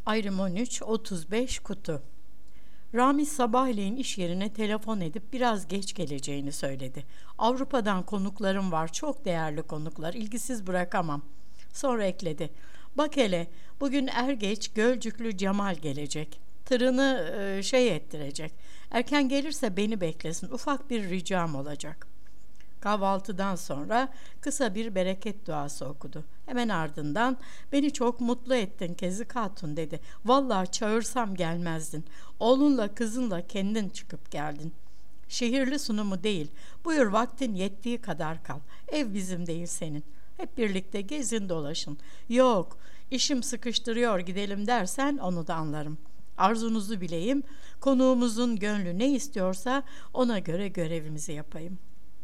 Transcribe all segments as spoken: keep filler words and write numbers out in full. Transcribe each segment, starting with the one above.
Ayrım on üç otuz beş kutu. Ramiz sabahleyin iş yerine telefon edip biraz geç geleceğini söyledi. Avrupa'dan konuklarım var, çok değerli konuklar, ilgisiz bırakamam. Sonra ekledi. Bak hele, bugün er geç Gölcüklü Cemal gelecek. Tırını e, şey ettirecek. Erken gelirse beni beklesin, ufak bir ricam olacak. Kahvaltıdan sonra kısa bir bereket duası okudu. Hemen ardından beni çok mutlu ettin Kezik Hatun dedi. Vallahi çağırsam gelmezdin. Oğlunla kızınla kendin çıkıp geldin. Şehirli sunumu değil. Buyur vaktin yettiği kadar kal. Ev bizim değil senin. Hep birlikte gezin dolaşın. Yok, işim sıkıştırıyor gidelim dersen onu da anlarım. Arzunuzu bileyim. Konuğumuzun gönlü ne istiyorsa ona göre görevimizi yapayım.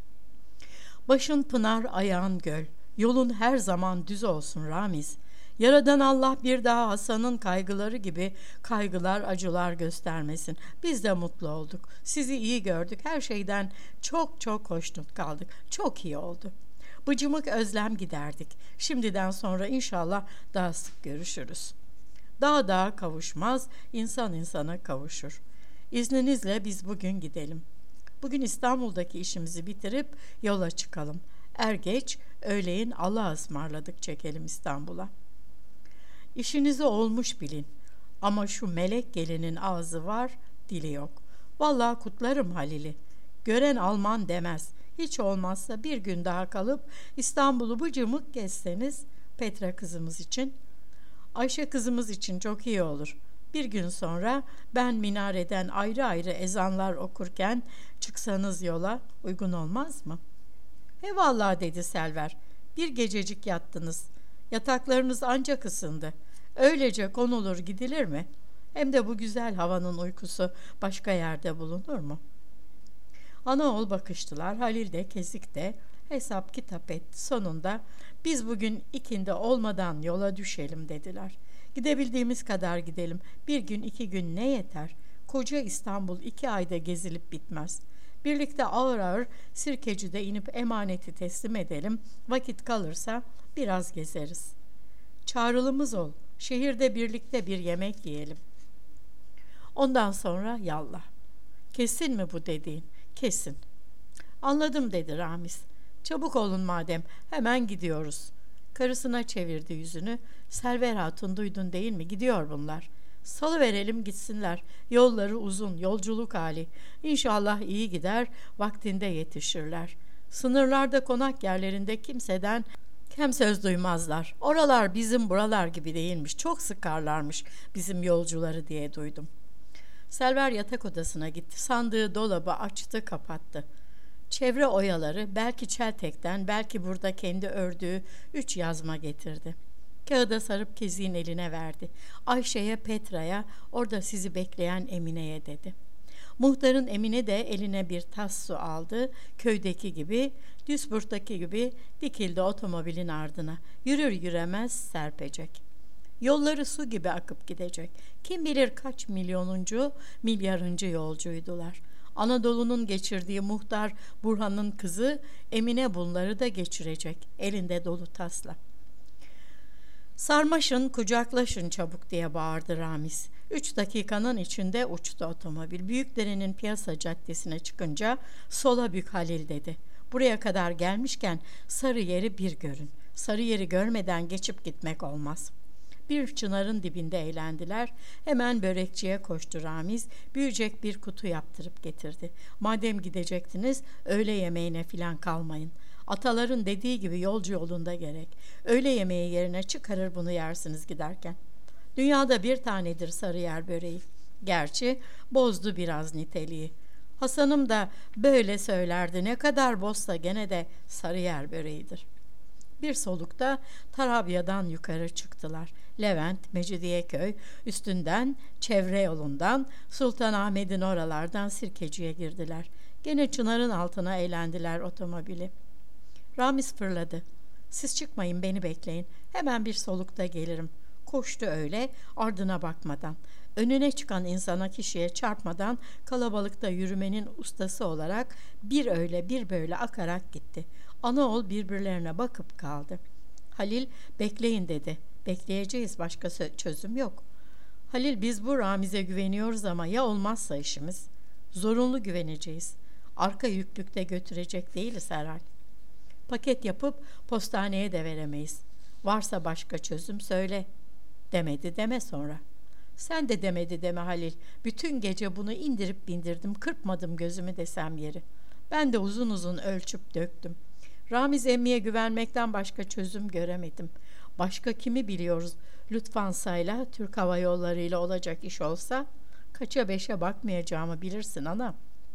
Başın pınar, ayağın göl. Yolun her zaman düz olsun Ramiz. Yaradan Allah bir daha Hasan'ın kaygıları gibi kaygılar, acılar göstermesin. Biz de mutlu olduk. Sizi iyi gördük. Her şeyden çok çok hoşnut kaldık. Çok iyi oldu. Bıcımık özlem giderdik. Şimdiden sonra inşallah daha sık görüşürüz. Dağ dağa kavuşmaz, insan insana kavuşur. İzninizle biz bugün gidelim. Bugün İstanbul'daki işimizi bitirip yola çıkalım. Er geç öğleyin Allah'a ısmarladık çekelim İstanbul'a. İşinizi olmuş bilin. Ama şu melek gelinin ağzı var, dili yok. Vallahi kutlarım Halil'i. Gören Alman demez. Hiç olmazsa bir gün daha kalıp İstanbul'u bıcımık gezseniz Petra kızımız için, Ayşe kızımız için çok iyi olur. Bir gün sonra ben minareden ayrı ayrı ezanlar okurken çıksanız yola uygun olmaz mı? He vallahi dedi Selver. Bir gececik yattınız. Yataklarınız ancak ısındı. Öylece konulur gidilir mi? Hem de bu güzel havanın uykusu başka yerde bulunur mu? Ana oğul bakıştılar. Halil de Kezik de hesap kitap etti. Sonunda biz bugün ikindi olmadan yola düşelim dediler. Gidebildiğimiz kadar gidelim. Bir gün iki gün ne yeter? Koca İstanbul iki ayda gezilip bitmez. Birlikte ağır ağır Sirkeci'de inip emaneti teslim edelim. Vakit kalırsa biraz gezeriz. Çağrılımız ol. Şehirde birlikte bir yemek yiyelim. Ondan sonra yallah. Kesin mi bu dediğin? Kesin. Anladım dedi Ramiz. Çabuk olun madem, hemen gidiyoruz. Karısına çevirdi yüzünü. Selver Hatun duydun değil mi? Gidiyor bunlar. Salıverelim gitsinler. Yolları uzun, yolculuk hali. İnşallah iyi gider, vaktinde yetişirler. Sınırlarda konak yerlerinde kimseden kem söz duymazlar. Oralar bizim buralar gibi değilmiş. Çok sıkarlarmış bizim yolcuları diye duydum. Selver yatak odasına gitti. Sandığı dolabı açtı, kapattı. Çevre oyaları belki çeltekten, belki burada kendi ördüğü üç yazma getirdi. Kağıda sarıp Kezik'in eline verdi. Ayşe'ye, Petra'ya, orada sizi bekleyen Emine'ye dedi. Muhtarın Emine de eline bir tas su aldı. Köydeki gibi, Duisburg'daki gibi dikildi otomobilin ardına. Yürür yüremez serpecek. Yolları su gibi akıp gidecek. Kim bilir kaç milyonuncu, milyarıncı yolcuydular. Anadolu'nun geçirdiği muhtar Burhan'ın kızı Emine bunları da geçirecek. Elinde dolu tasla. Sarmaşın, kucaklaşın çabuk diye bağırdı Ramiz. Üç dakikanın içinde uçtu otomobil. Büyükdere'nin piyasa caddesine çıkınca sola bük Halil dedi. Buraya kadar gelmişken Sarıyer'i bir görün. Sarıyer'i görmeden geçip gitmek olmaz. Bir çınarın dibinde eğlendiler. Hemen börekçiye koştu Ramiz. Büyüyecek bir kutu yaptırıp getirdi. Madem gidecektiniz öğle yemeğine filan kalmayın. Ataların dediği gibi yolcu yolunda gerek. Öğle yemeği yerine çıkarır bunu yersiniz giderken. Dünyada bir tanedir Sarıyer böreği. Gerçi bozdu biraz niteliği. Hasan'ım da böyle söylerdi. Ne kadar bozsa gene de Sarıyer böreğidir. Bir solukta Tarabya'dan yukarı çıktılar. Levent, Mecidiyeköy, üstünden, çevre yolundan, Sultanahmet'in oralardan Sirkeci'ye girdiler. Gene çınarın altına eğlendiler otomobili. Ramiz fırladı. Siz çıkmayın, beni bekleyin. Hemen bir solukta gelirim. Koştu öyle, ardına bakmadan. Önüne çıkan insana, kişiye çarpmadan kalabalıkta yürümenin ustası olarak bir öyle bir böyle akarak gitti. Ana oğul birbirlerine bakıp kaldı. Halil bekleyin dedi. Bekleyeceğiz, başka çözüm yok. Halil, biz bu Ramiz'e güveniyoruz ama ya olmazsa işimiz? Zorunlu güveneceğiz. Arka yüklükte götürecek değiliz herhal. Paket yapıp postaneye de veremeyiz. Varsa başka çözüm söyle. Demedi deme sonra. Sen de demedi deme Halil. Bütün gece bunu indirip bindirdim, kırpmadım gözümü desem yeri. Ben de uzun uzun ölçüp döktüm. Ramiz emmiye güvenmekten başka çözüm göremedim. Başka kimi biliyoruz? Lufthansa'yla, Türk Hava Yolları'yla olacak iş olsa kaça beşe bakmayacağımı bilirsin ana.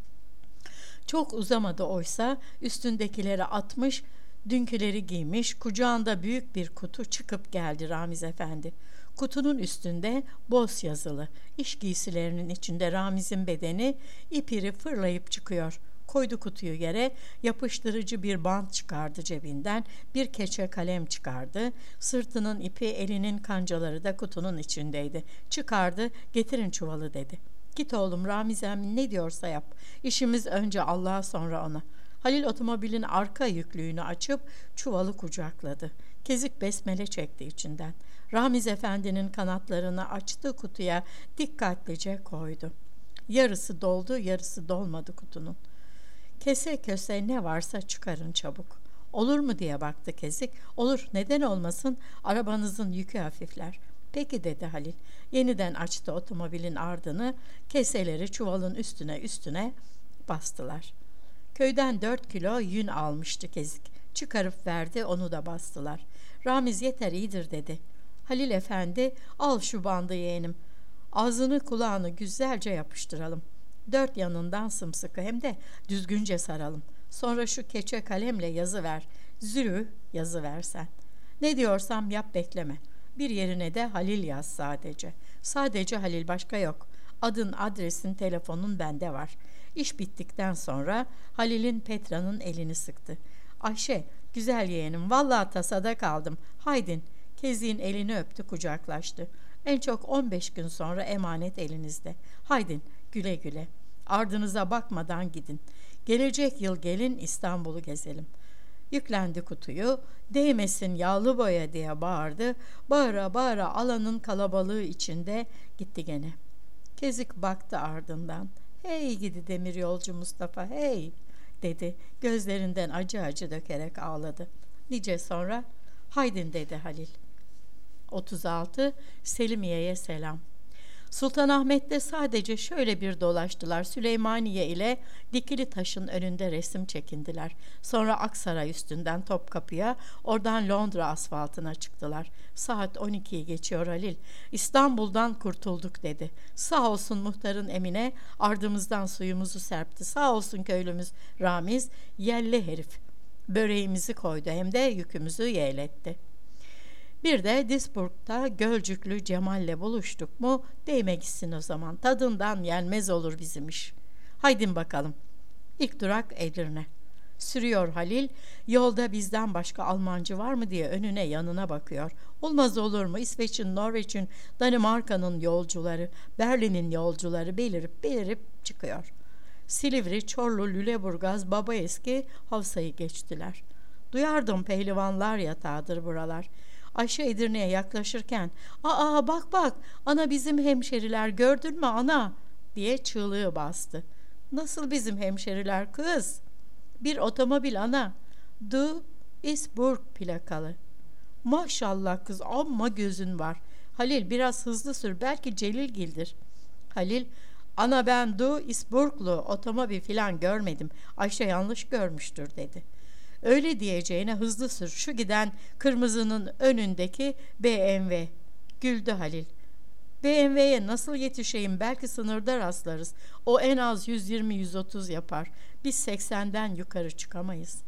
Çok uzamadı oysa, üstündekileri atmış, dünküleri giymiş, kucağında büyük bir kutu çıkıp geldi Ramiz Efendi. Kutunun üstünde boz yazılı, iş giysilerinin içinde Ramiz'in bedeni ipiri fırlayıp çıkıyor. Koydu kutuyu yere, yapıştırıcı bir bant çıkardı cebinden, bir keçe kalem çıkardı. Sırtının ipi, elinin kancaları da kutunun içindeydi. Çıkardı, getirin çuvalı dedi. Git oğlum, Ramiz emmi ne diyorsa yap. İşimiz önce Allah'a sonra ona. Halil otomobilin arka yüklüğünü açıp çuvalı kucakladı. Kezik besmele çekti içinden. Ramiz Efendi'nin kanatlarını açtı, kutuya dikkatlice koydu. Yarısı doldu, yarısı dolmadı kutunun. Kese köse ne varsa çıkarın çabuk. Olur mu diye baktı Kezik. Olur, neden olmasın, arabanızın yükü hafifler. Peki dedi Halil. Yeniden açtı otomobilin ardını, keseleri çuvalın üstüne üstüne bastılar. Köyden dört kilo yün almıştı Kezik. Çıkarıp verdi, onu da bastılar. Ramiz yeter iyidir dedi. Halil Efendi, al şu bandı yeğenim. Ağzını kulağını güzelce yapıştıralım. Dört yanından sımsıkı, hem de düzgünce saralım. Sonra şu keçe kalemle yazı ver. Zürü yazı versen. Ne diyorsam yap, bekleme. Bir yerine de Halil yaz sadece. Sadece Halil, başka yok. Adın, adresin, telefonun bende var. İş bittikten sonra Halil'in Petra'nın elini sıktı. Ayşe, güzel yeğenim, vallahi tasada kaldım. Haydin. Kezik'in elini öptü, kucaklaştı. En çok on beş gün sonra emanet elinizde. Haydin, güle güle. Ardınıza bakmadan gidin. Gelecek yıl gelin, İstanbul'u gezelim. Yüklendi kutuyu, değmesin yağlı boya diye bağırdı. Bağıra bağıra alanın kalabalığı içinde gitti gene. Kezik baktı ardından. Hey gidi demir yolcu Mustafa, hey dedi. Gözlerinden acı acı dökerek ağladı. Nice sonra, haydin dedi Halil. otuz altı Selimiye'ye selam. Sultanahmet'te sadece şöyle bir dolaştılar. Süleymaniye ile Dikili Taş'ın önünde resim çekindiler. Sonra Aksaray üstünden Topkapı'ya, oradan Londra asfaltına çıktılar. Saat on ikiyi geçiyor Halil. İstanbul'dan kurtulduk dedi. Sağ olsun muhtarın Emine, ardımızdan suyumuzu serpti. Sağ olsun köylümüz Ramiz, yelli herif. Böreğimizi koydu, hem de yükümüzü yeğletti. Bir de Disburg'da Gölcüklü Cemal'le buluştuk mu, değme gitsin o zaman. Tadından yenmez olur bizim iş. Haydin bakalım. İlk durak Edirne. Sürüyor Halil. Yolda bizden başka Almancı var mı diye önüne yanına bakıyor. Olmaz olur mu? İsveç'in, Norveç'in, Danimarka'nın yolcuları, Berlin'in yolcuları belirip belirip çıkıyor. Silivri, Çorlu, Lüleburgaz, Babaeski, Havsa'yı geçtiler. Duyardım pehlivanlar yatağıdır buralar. Ayşe Edirne'ye yaklaşırken, ''Aa bak bak, ana bizim hemşeriler, gördün mü ana?'' diye çığlığı bastı. ''Nasıl bizim hemşeriler kız?'' ''Bir otomobil ana, Duisburg plakalı.'' ''Maşallah kız, amma gözün var. Halil biraz hızlı sür, belki Celilgil'dir.'' Halil, ''Ana ben Duisburglu otomobil filan görmedim, Ayşe yanlış görmüştür.'' dedi. Öyle diyeceğine hızlı sür, şu giden kırmızının önündeki B M W. Güldü Halil. B M W'ye nasıl yetişeyim, belki sınırda rastlarız. O en az yüz yirmi yüz otuz yapar. Biz seksenden yukarı çıkamayız.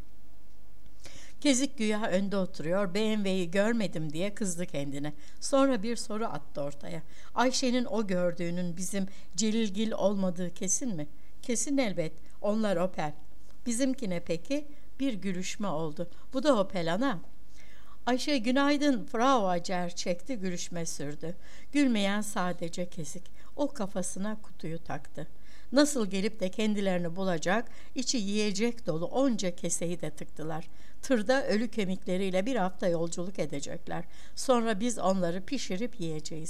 Kezik güya önde oturuyor, B M W'yi görmedim diye kızdı kendine. Sonra bir soru attı ortaya. Ayşe'nin o gördüğünün bizim Celilgil olmadığı kesin mi? Kesin elbet, onlar Opel. Bizimkine peki? Bir gülüşme oldu. Bu da Opel ana. Ayşe günaydın Frau Acer çekti, gülüşme sürdü. Gülmeyen sadece Kezik. O kafasına kutuyu taktı. Nasıl gelip de kendilerini bulacak, içi yiyecek dolu onca keseyi de tıktılar. Tırda ölü kemikleriyle bir hafta yolculuk edecekler. Sonra biz onları pişirip yiyeceğiz.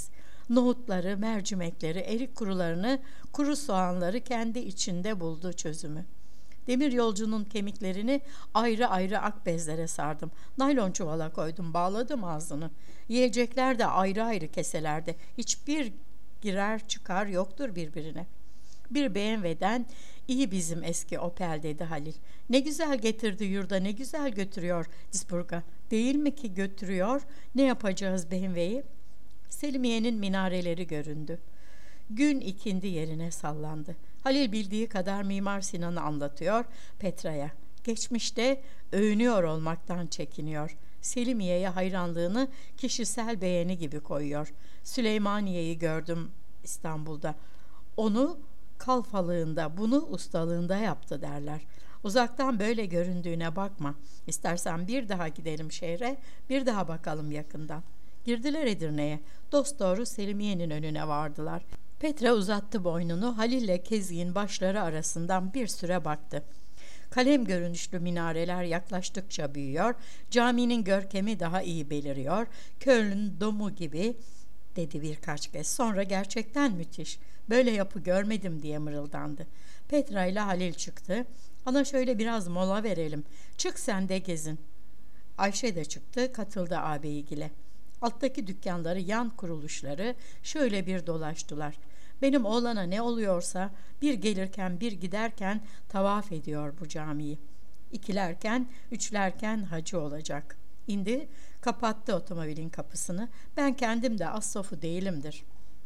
Nohutları, mercimekleri, erik kurularını, kuru soğanları kendi içinde buldu çözümü. Demir yolcunun kemiklerini ayrı ayrı ak bezlere sardım. Naylon çuvala koydum, bağladım ağzını. Yiyecekler de ayrı ayrı keselerde. Hiçbir girer çıkar yoktur birbirine. Bir B M W'den iyi bizim eski Opel dedi Halil. Ne güzel getirdi yurda, ne güzel götürüyor Duisburg'a. Değil mi ki götürüyor? Ne yapacağız B M W'yi? Selimiye'nin minareleri göründü. Gün ikindi yerine sallandı. Halil bildiği kadar Mimar Sinan'ı anlatıyor Petra'ya. Geçmişte övünüyor olmaktan çekiniyor. Selimiye'ye hayranlığını kişisel beğeni gibi koyuyor. Süleymaniye'yi gördüm İstanbul'da. Onu kalfalığında, bunu ustalığında yaptı derler. Uzaktan böyle göründüğüne bakma. İstersen bir daha gidelim şehre, bir daha bakalım yakından. Girdiler Edirne'ye. Dosdoğru Selimiye'nin önüne vardılar. Petra uzattı boynunu, Halil'le Kezik'in başları arasından bir süre baktı. Kalem görünüşlü minareler yaklaştıkça büyüyor, caminin görkemi daha iyi beliriyor. Köln domu gibi dedi birkaç kez. Sonra gerçekten müthiş. Böyle yapı görmedim diye mırıldandı. Petra ile Halil çıktı. Ana şöyle biraz mola verelim. Çık sen de gezin. Ayşe de çıktı, katıldı ağabeyigile. Alttaki dükkanları, yan kuruluşları şöyle bir dolaştılar. Benim oğlana ne oluyorsa bir gelirken bir giderken tavaf ediyor bu camiyi. İkilerken, üçlerken hacı olacak. İndi, kapattı otomobilin kapısını. Ben kendim de az sofu değilimdir.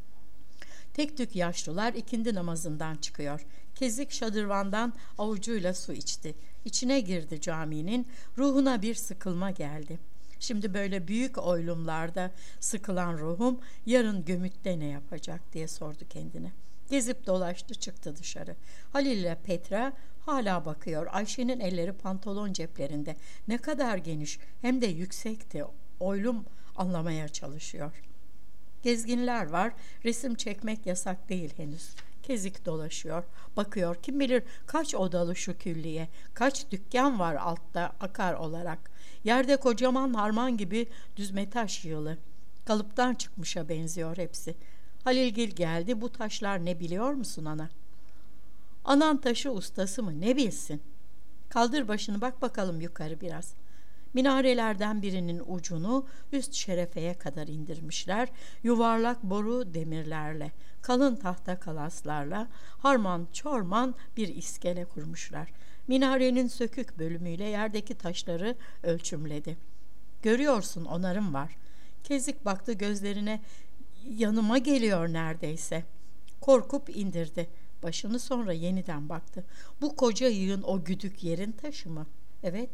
Tek tük yaşlılar ikindi namazından çıkıyor. Kezik şadırvandan avucuyla su içti. İçine girdi caminin, ruhuna bir sıkılma geldi. Şimdi böyle büyük oylumlarda sıkılan ruhum yarın gömütte ne yapacak diye sordu kendine. Gezip dolaştı, çıktı dışarı. Halil ile Petra hala bakıyor. Ayşe'nin elleri pantolon ceplerinde. Ne kadar geniş hem de yüksekti. Oylum anlamaya çalışıyor. Gezginler var. Resim çekmek yasak değil henüz. Kezik dolaşıyor. Bakıyor. Kim bilir kaç odalı şu külliye. Kaç dükkan var altta akar olarak. Yerde kocaman harman gibi düzme taş yığılı. Kalıptan çıkmışa benziyor hepsi. Halilgil geldi. Bu taşlar ne biliyor musun ana? Anan taşı ustası mı? Ne bilsin? Kaldır başını bak bakalım yukarı biraz. Minarelerden birinin ucunu üst şerefeye kadar indirmişler. Yuvarlak boru demirlerle, kalın tahta kalaslarla harman çorman bir iskele kurmuşlar. Minarenin sökük bölümüyle yerdeki taşları ölçümledi. Görüyorsun onarım var. Kezik baktı gözlerine, yanıma geliyor neredeyse. Korkup indirdi. Başını sonra yeniden baktı. Bu koca yığın o güdük yerin taşı mı? Evet.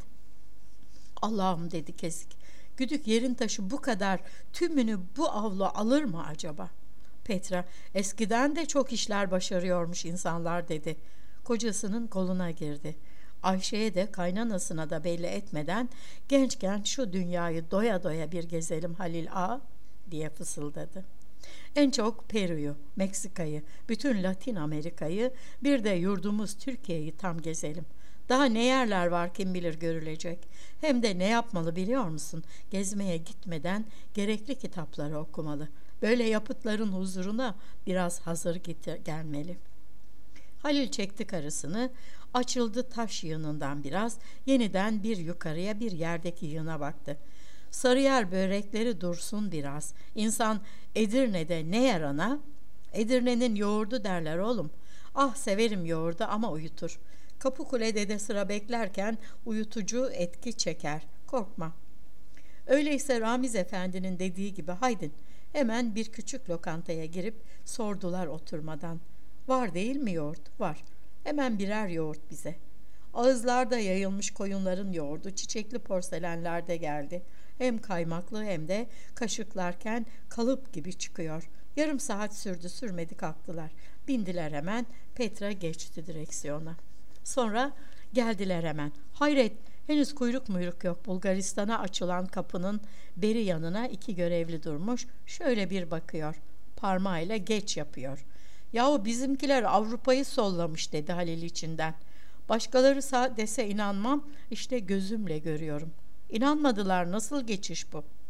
Allah'ım dedi Kezik. Güdük yerin taşı bu kadar tümünü bu avlu alır mı acaba? Petra, eskiden de çok işler başarıyormuş insanlar dedi. Kocasının koluna girdi. Ayşe'ye de kaynanasına da belli etmeden gençken şu dünyayı doya doya bir gezelim Halil ağa diye fısıldadı. En çok Peru'yu, Meksika'yı, bütün Latin Amerika'yı, bir de yurdumuz Türkiye'yi tam gezelim. Daha ne yerler var kim bilir görülecek. Hem de ne yapmalı biliyor musun? Gezmeye gitmeden gerekli kitapları okumalı. Böyle yapıtların huzuruna biraz hazır git gelmeli. Halil çekti karısını, açıldı taş yığınından biraz, yeniden bir yukarıya bir yerdeki yığına baktı. Sarıyer börekleri dursun biraz. İnsan Edirne'de ne yer ana? Edirne'nin yoğurdu derler oğlum. Ah severim yoğurdu ama uyutur. Kapıkule'de de sıra beklerken uyutucu etki çeker. Korkma. Öyleyse Ramiz Efendi'nin dediği gibi haydin. Hemen bir küçük lokantaya girip sordular oturmadan. Var değil mi yoğurt? Var. Hemen birer yoğurt bize. Ağızlarda yayılmış koyunların yoğurdu çiçekli porselenlerde geldi. Hem kaymaklı hem de kaşıklarken kalıp gibi çıkıyor. Yarım saat sürdü sürmedi kalktılar. Bindiler hemen. Petra geçti direksiyona. Sonra geldiler hemen. Hayret, henüz kuyruk muyruk yok. Bulgaristan'a açılan kapının beri yanına iki görevli durmuş. Şöyle bir bakıyor. Parmağıyla geç yapıyor. Yahu bizimkiler Avrupa'yı sollamış dedi Halil içinden. Başkaları sağ dese inanmam. İşte gözümle görüyorum. İnanmadılar, nasıl geçiş bu?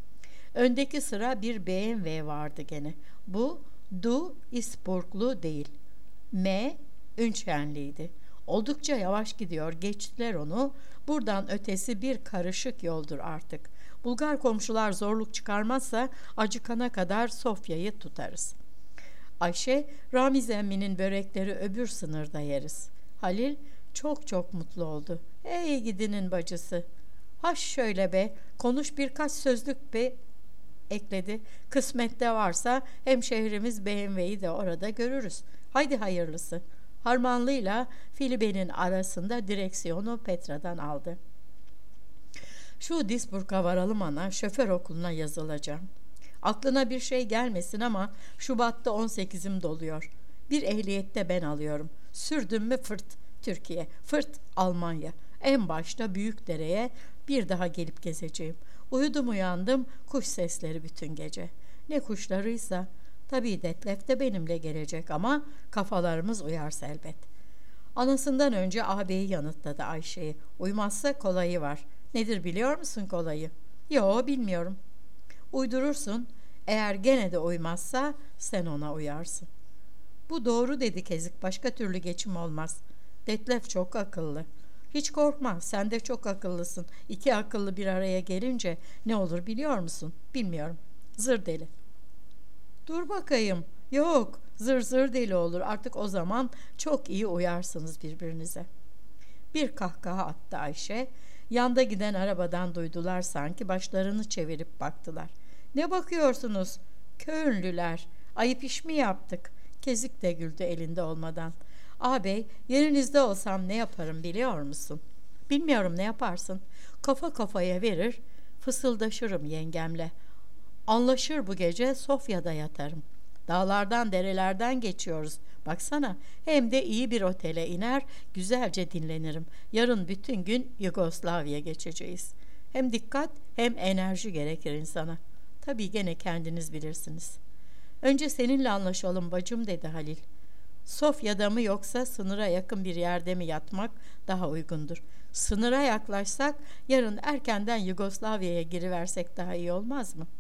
Öndeki sıra bir B M W vardı gene. Bu Duisburglu değil. M. Ünçenliydi. Oldukça yavaş gidiyor. Geçtiler onu. Buradan ötesi bir karışık yoldur artık. Bulgar komşular zorluk çıkarmazsa acıkana kadar Sofya'yı tutarız. Ayşe, Ramiz emminin börekleri öbür sınırda yeriz. Halil çok çok mutlu oldu. Ey gidinin bacısı. Ha şöyle be, konuş birkaç sözlük be, ekledi. Kısmette varsa hemşehrimiz B M W'yi de orada görürüz. Haydi hayırlısı. Harmanlı'yla Filibe'nin arasında direksiyonu Petra'dan aldı. Şu Duisburg'a varalım ana, şoför okuluna yazılacağım. Aklına bir şey gelmesin ama Şubat'ta on sekizim doluyor. Bir ehliyette ben alıyorum. Sürdüm mü fırt Türkiye, fırt Almanya. En başta Büyükdere'ye bir daha gelip gezeceğim. Uyudum uyandım, kuş sesleri bütün gece. Ne kuşlarıysa. Tabii Detlef de benimle gelecek ama kafalarımız uyarsa elbet. Anasından önce ağabeyi yanıtladı Ayşe'yi. Uymazsa kolayı var. Nedir biliyor musun kolayı? Yo, bilmiyorum. Uydurursun. Eğer gene de uymazsa sen ona uyarsın. Bu doğru dedi Kezik. Başka türlü geçim olmaz. Detlef çok akıllı. Hiç korkma, sen de çok akıllısın. İki akıllı bir araya gelince ne olur biliyor musun? Bilmiyorum. Zır deli. Dur bakayım. Yok, zır zır deli olur. Artık o zaman çok iyi uyarsınız birbirinize. Bir kahkaha attı Ayşe. Yanda giden arabadan duydular sanki, başlarını çevirip baktılar. Ne bakıyorsunuz? Kölnlüler. Ayıp iş mi yaptık? Kezik de güldü elinde olmadan. Ağabey, yerinizde olsam ne yaparım biliyor musun? Bilmiyorum, ne yaparsın? Kafa kafaya verir, fısıldaşırım yengemle. Anlaşır bu gece Sofya'da yatarım. Dağlardan derelerden geçiyoruz. Baksana, hem de iyi bir otele iner, güzelce dinlenirim. Yarın bütün gün Yugoslavya geçeceğiz. Hem dikkat hem enerji gerekir insana. Tabii gene kendiniz bilirsiniz. Önce seninle anlaşalım bacım dedi Halil. Sofya'da mı yoksa sınıra yakın bir yerde mi yatmak daha uygundur? Sınıra yaklaşsak yarın erkenden Yugoslavya'ya giriversek daha iyi olmaz mı?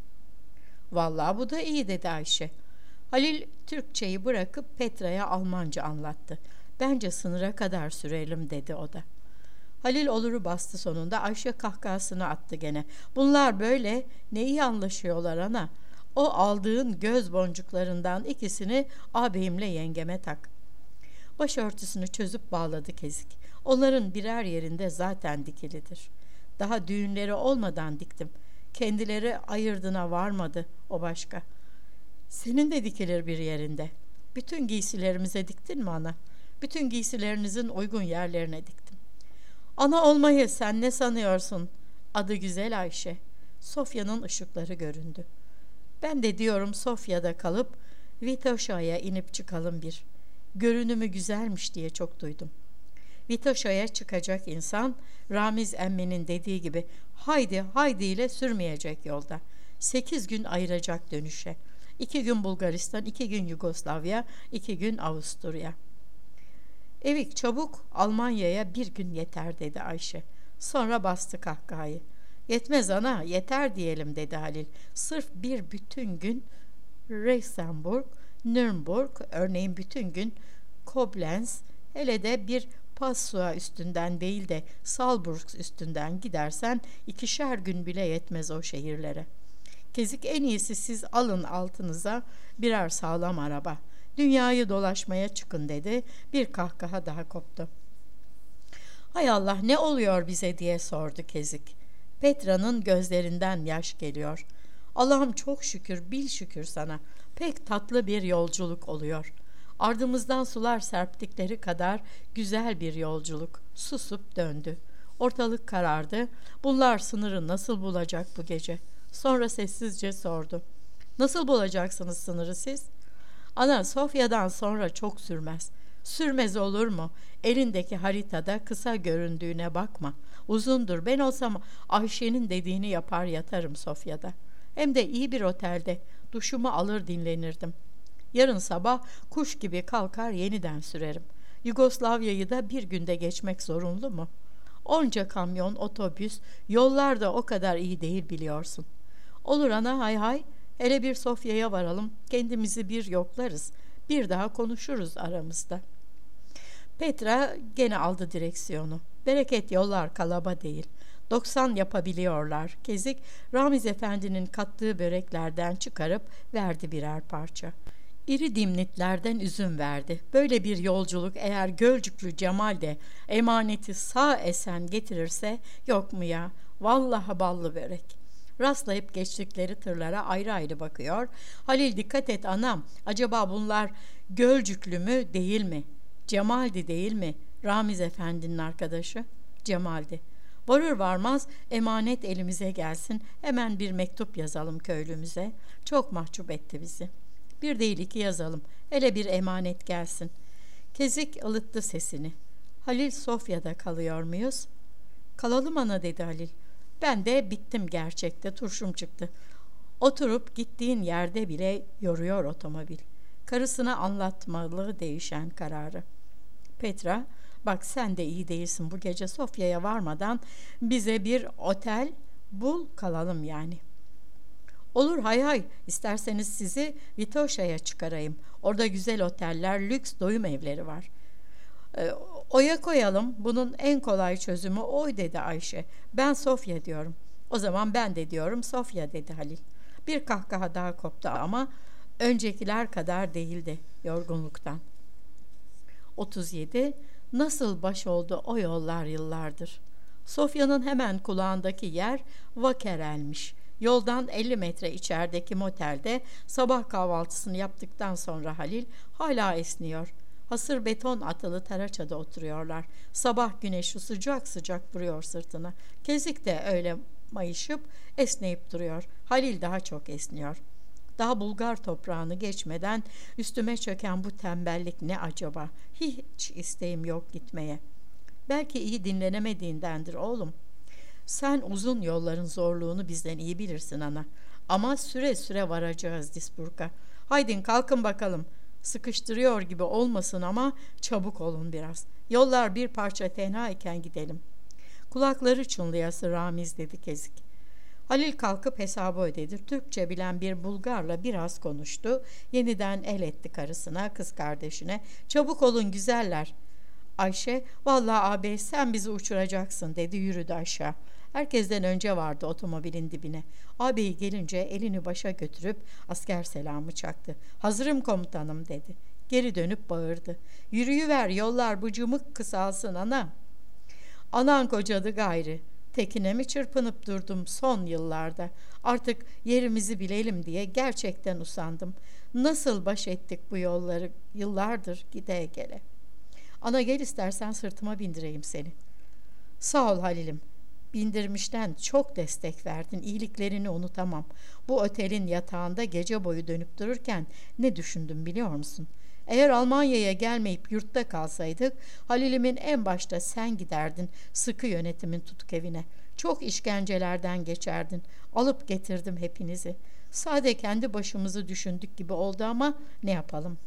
Vallahi bu da iyi dedi Ayşe. Halil Türkçeyi bırakıp Petra'ya Almanca anlattı. Bence sınıra kadar sürelim dedi o da. Halil oluru bastı sonunda. Ayşe kahkahasını attı gene. Bunlar böyle ne iyi anlaşıyorlar ana. O aldığın göz boncuklarından ikisini ağabeyimle yengeme tak. Başörtüsünü çözüp bağladı Kezik. Onların birer yerinde zaten dikilidir. Daha düğünleri olmadan diktim. Kendileri ayırdına varmadı o başka. Senin de dikilir bir yerinde. Bütün giysilerimize diktin mi ana? Bütün giysilerinizin uygun yerlerine diktim. Ana olmayı sen ne sanıyorsun? Adı güzel Ayşe. Sofya'nın ışıkları göründü. Ben de diyorum Sofya'da kalıp Vitoşa'ya inip çıkalım bir. Görünümü güzelmiş diye çok duydum. Vitoşa'ya çıkacak insan Ramiz emminin dediği gibi haydi haydi ile sürmeyecek yolda. Sekiz gün ayıracak dönüşe. İki gün Bulgaristan, iki gün Yugoslavya, iki gün Avusturya. Evik çabuk Almanya'ya bir gün yeter dedi Ayşe. Sonra bastı kahkahayı. Yetmez ana, yeter diyelim dedi Halil. Sırf bir bütün gün Reisenburg, Nürnberg, örneğin bütün gün Koblenz, hele de bir Passau üstünden değil de Salzburg üstünden gidersen ikişer gün bile yetmez o şehirlere. Kezik en iyisi siz alın altınıza birer sağlam araba. Dünyayı dolaşmaya çıkın dedi. Bir kahkaha daha koptu. Hay Allah ne oluyor bize diye sordu Kezik. Petra'nın gözlerinden yaş geliyor. Allah'ım çok şükür, bil şükür sana. Pek tatlı bir yolculuk oluyor. Ardımızdan sular serptikleri kadar güzel bir yolculuk. Susup döndü. Ortalık karardı. Bunlar sınırı nasıl bulacak bu gece? Sonra sessizce sordu. Nasıl bulacaksınız sınırı siz? Ana, Sofya'dan sonra çok sürmez. Sürmez olur mu? Elindeki haritada kısa göründüğüne bakma. Uzundur. Ben olsam Ayşe'nin dediğini yapar yatarım Sofya'da. Hem de iyi bir otelde. Duşumu alır dinlenirdim. Yarın sabah kuş gibi kalkar yeniden sürerim. Yugoslavya'yı da bir günde geçmek zorunlu mu? Onca kamyon, otobüs, yollar da o kadar iyi değil biliyorsun. Olur ana, hay hay. Hele bir Sofya'ya varalım. Kendimizi bir yoklarız. Bir daha konuşuruz aramızda. Petra gene aldı direksiyonu. Bereket yollar kalaba değil. doksan yapabiliyorlar. Kezik Ramiz Efendi'nin kattığı böreklerden çıkarıp verdi birer parça. İri dimnitlerden üzüm verdi. Böyle bir yolculuk eğer Gölcüklü Cemal de emaneti sağ esen getirirse yok mu ya? Vallahi ballı börek. Rastlayıp geçtikleri tırlara ayrı ayrı bakıyor. Halil dikkat et anam. Acaba bunlar Gölcüklü mü değil mi? Cemal'di değil mi? Ramiz Efendi'nin arkadaşı. Cemal'di. Varır varmaz emanet elimize gelsin. Hemen bir mektup yazalım köylümüze. Çok mahcup etti bizi. Bir değil iki yazalım. Hele bir emanet gelsin. Kezik ılıttı sesini. Halil Sofya'da kalıyor muyuz? Kalalım ana dedi Halil. Ben de bittim gerçekte, turşum çıktı. Oturup gittiğin yerde bile yoruyor otomobil. Karısına anlatmalı değişen kararı. Petra, bak sen de iyi değilsin, bu gece Sofya'ya varmadan bize bir otel bul kalalım yani. Olur hay hay, isterseniz sizi Vitoşa'ya çıkarayım. Orada güzel oteller, lüks doyum evleri var. E, oya koyalım, bunun en kolay çözümü oy dedi Ayşe. Ben Sofya diyorum. O zaman ben de diyorum Sofya dedi Halil. Bir kahkaha daha koptu ama öncekiler kadar değildi yorgunluktan. otuz yedi Nasıl baş oldu o yollar yıllardır. Sofya'nın hemen kulağındaki yer Vakerel'miş. Yoldan elli metre içerideki motelde sabah kahvaltısını yaptıktan sonra Halil hala esniyor. Hasır beton atılı taraçada oturuyorlar. Sabah güneşi sıcak sıcak vuruyor sırtına. Kezik de öyle mayışıp esneyip duruyor. Halil daha çok esniyor. Daha Bulgar toprağını geçmeden üstüme çöken bu tembellik ne acaba? Hiç isteğim yok gitmeye. Belki iyi dinlenemediğindendir oğlum. Sen uzun yolların zorluğunu bizden iyi bilirsin ana. Ama süre süre varacağız Disburg'a. Haydin kalkın bakalım. Sıkıştırıyor gibi olmasın ama çabuk olun biraz. Yollar bir parça tenha iken gidelim. Kulakları çınlayası Ramiz dedi Kezik. Halil kalkıp hesabı ödedi. Türkçe bilen bir Bulgarla biraz konuştu. Yeniden el etti karısına, kız kardeşine. Çabuk olun güzeller. Ayşe, vallahi ağabey sen bizi uçuracaksın dedi, yürüdü aşağı. Herkesten önce vardı otomobilin dibine. Ağabeyi gelince elini başa götürüp asker selamı çaktı. Hazırım komutanım dedi. Geri dönüp bağırdı. Yürüyüver yollar bıcımık kısalsın ana. Anan kocadı gayri. Tekine mi çırpınıp durdum son yıllarda. Artık yerimizi bilelim diye gerçekten usandım. Nasıl baş ettik bu yolları yıllardır gide gele. Ana gel istersen sırtıma bindireyim seni. Sağ ol Halil'im. Bindirmişten çok destek verdin. İyiliklerini unutamam. Bu otelin yatağında gece boyu dönüp dururken ne düşündüm biliyor musun? Eğer Almanya'ya gelmeyip yurtta kalsaydık, Halil'imin en başta sen giderdin sıkı yönetimin tutuk evine. Çok işkencelerden geçerdin. Alıp getirdim hepinizi. Sade kendi başımızı düşündük gibi oldu ama ne yapalım?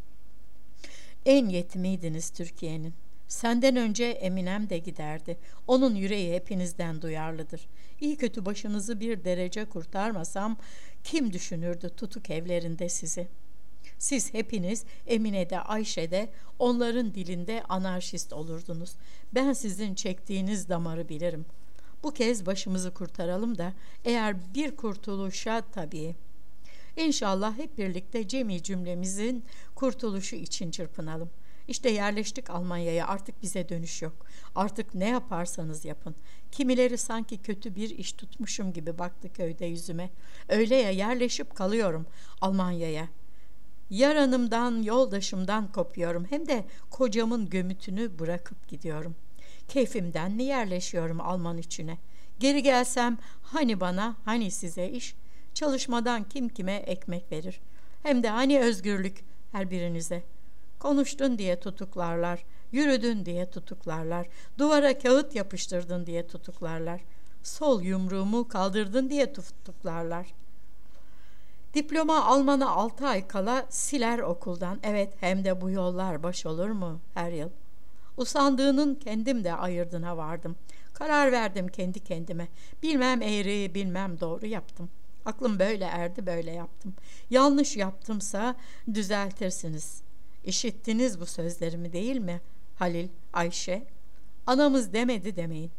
En yetimiydiniz Türkiye'nin. Senden önce Eminem de giderdi. Onun yüreği hepinizden duyarlıdır. İyi kötü başınızı bir derece kurtarmasam kim düşünürdü tutuk evlerinde sizi? Siz hepiniz Emine'de, Ayşe'de, onların dilinde anarşist olurdunuz. Ben sizin çektiğiniz damarı bilirim. Bu kez başımızı kurtaralım da eğer bir kurtuluşa tabii. İnşallah hep birlikte cemi cümlemizin kurtuluşu için çırpınalım. İşte yerleştik Almanya'ya, artık bize dönüş yok. Artık ne yaparsanız yapın. Kimileri sanki kötü bir iş tutmuşum gibi baktı köyde yüzüme. Öyle ya, yerleşip kalıyorum Almanya'ya. Yaranımdan, yoldaşımdan kopuyorum. Hem de kocamın gömütünü bırakıp gidiyorum. Keyfimden mi yerleşiyorum Alman içine? Geri gelsem hani bana, hani size iş? Çalışmadan kim kime ekmek verir? Hem de hani özgürlük her birinize? Konuştun diye tutuklarlar, yürüdün diye tutuklarlar, duvara kağıt yapıştırdın diye tutuklarlar, sol yumruğumu kaldırdın diye tutuklarlar. Diploma almana altı ay kala siler okuldan. Evet, hem de bu yollar baş olur mu her yıl? Usandığının kendim de ayırdına vardım. Karar verdim kendi kendime. Bilmem eğri, bilmem doğru yaptım. Aklım böyle erdi, böyle yaptım. Yanlış yaptımsa düzeltirsiniz. İşittiniz bu sözlerimi değil mi? Halil, Ayşe. Anamız demedi demeyin.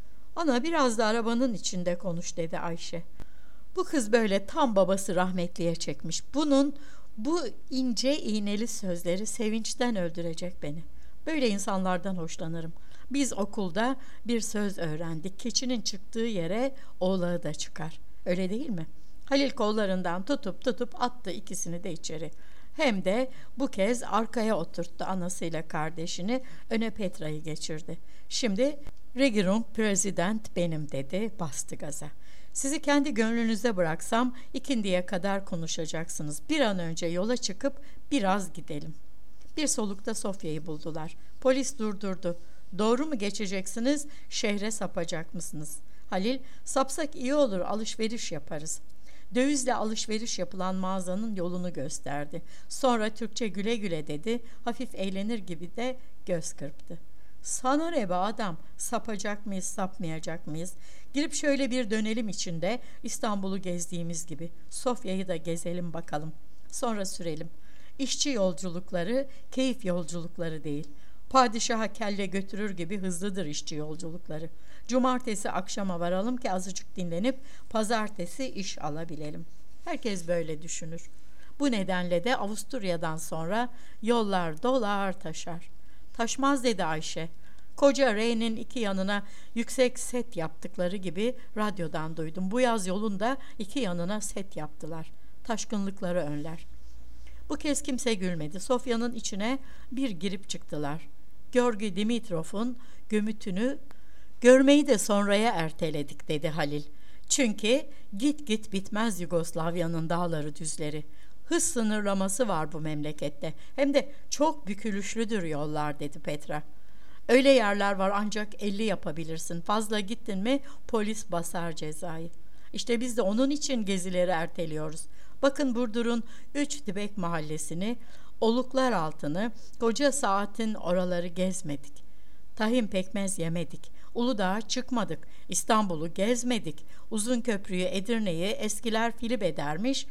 Ana biraz da arabanın içinde konuş dedi Ayşe. Bu kız böyle tam babası rahmetliye çekmiş. Bunun bu ince iğneli sözleri sevinçten öldürecek beni. Böyle insanlardan hoşlanırım. Biz okulda bir söz öğrendik. Keçinin çıktığı yere oğlağı da çıkar. Öyle değil mi? Halil kollarından tutup tutup attı ikisini de içeri. Hem de bu kez arkaya oturttu anasıyla kardeşini, öne Petra'yı geçirdi. Şimdi Regierung Prezident benim dedi, bastı gaza. Sizi kendi gönlünüze bıraksam ikindiye kadar konuşacaksınız. Bir an önce yola çıkıp biraz gidelim. Bir solukta Sofya'yı buldular. Polis durdurdu. Doğru mu geçeceksiniz, şehre sapacak mısınız? Halil, sapsak iyi olur, alışveriş yaparız. Dövizle alışveriş yapılan mağazanın yolunu gösterdi. Sonra Türkçe güle güle dedi, hafif eğlenir gibi de göz kırptı. Sana ne be adam, sapacak mıyız, sapmayacak mıyız? Girip şöyle bir dönelim içinde, İstanbul'u gezdiğimiz gibi. Sofya'yı da gezelim bakalım. Sonra sürelim. İşçi yolculukları, keyif yolculukları değil. Padişaha kelle götürür gibi hızlıdır işçi yolculukları. Cumartesi akşama varalım ki azıcık dinlenip pazartesi iş alabilelim. Herkes böyle düşünür. Bu nedenle de Avusturya'dan sonra yollar dolar taşar. Taşmaz dedi Ayşe. Koca R'nin iki yanına yüksek set yaptıkları gibi radyodan duydum. Bu yaz yolunda iki yanına set yaptılar. Taşkınlıkları önler. Bu kez kimse gülmedi. Sofya'nın içine bir girip çıktılar. Georgi Dimitrov'un gömütünü görmeyi de sonraya erteledik dedi Halil. Çünkü git git bitmez Yugoslavya'nın dağları düzleri. Hız sınırlaması var bu memlekette. Hem de çok bükülüşlüdür yollar dedi Petra. Öyle yerler var ancak elli yapabilirsin. Fazla gittin mi polis basar cezayı. İşte biz de onun için gezileri erteliyoruz. Bakın Burdur'un Üç Dibek mahallesini, Oluklar altını, koca saatin oraları gezmedik. Tahin pekmez yemedik. Uludağ'a çıkmadık. İstanbul'u gezmedik. Uzunköprü'yü, Edirne'yi eskiler filip edermiş.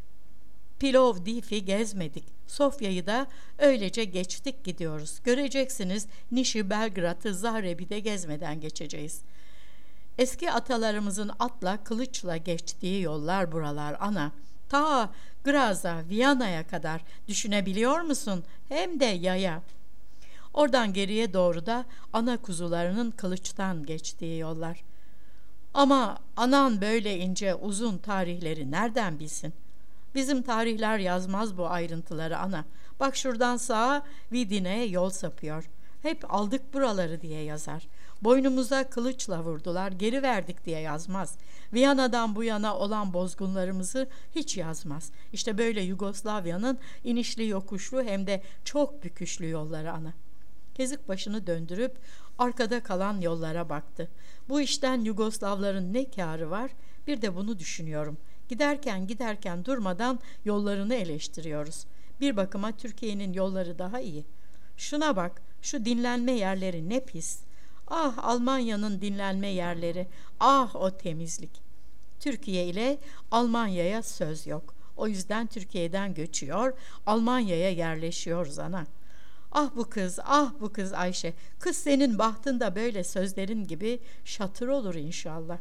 Plovdiv'i gezmedik. Sofya'yı da öylece geçtik gidiyoruz. Göreceksiniz Nişi, Belgrad'ı, Zahreb'i de gezmeden geçeceğiz. Eski atalarımızın atla, kılıçla geçtiği yollar buralar ana. Ta Graz'a, Viyana'ya kadar düşünebiliyor musun? Hem de yaya. Oradan geriye doğru da ana kuzularının kılıçtan geçtiği yollar. Ama anan böyle ince uzun tarihleri nereden bilsin? Bizim tarihler yazmaz bu ayrıntıları ana. Bak şuradan sağa Vidin'e yol sapıyor. Hep aldık buraları diye yazar. Boynumuza kılıçla vurdular, geri verdik diye yazmaz. Viyana'dan bu yana olan bozgunlarımızı hiç yazmaz. İşte böyle Yugoslavya'nın inişli yokuşlu hem de çok büküşlü yolları ana. Kezik başını döndürüp arkada kalan yollara baktı. Bu işten Yugoslavların ne kârı var? Bir de bunu düşünüyorum. Giderken giderken durmadan yollarını eleştiriyoruz. Bir bakıma Türkiye'nin yolları daha iyi. Şuna bak, şu dinlenme yerleri ne pis. Ah Almanya'nın dinlenme yerleri, ah o temizlik. Türkiye ile Almanya'ya söz yok. O yüzden Türkiye'den göçüyor, Almanya'ya yerleşiyoruz ana. Ah bu kız, ah bu kız Ayşe. Kız senin bahtında böyle sözlerin gibi şatır olur inşallah.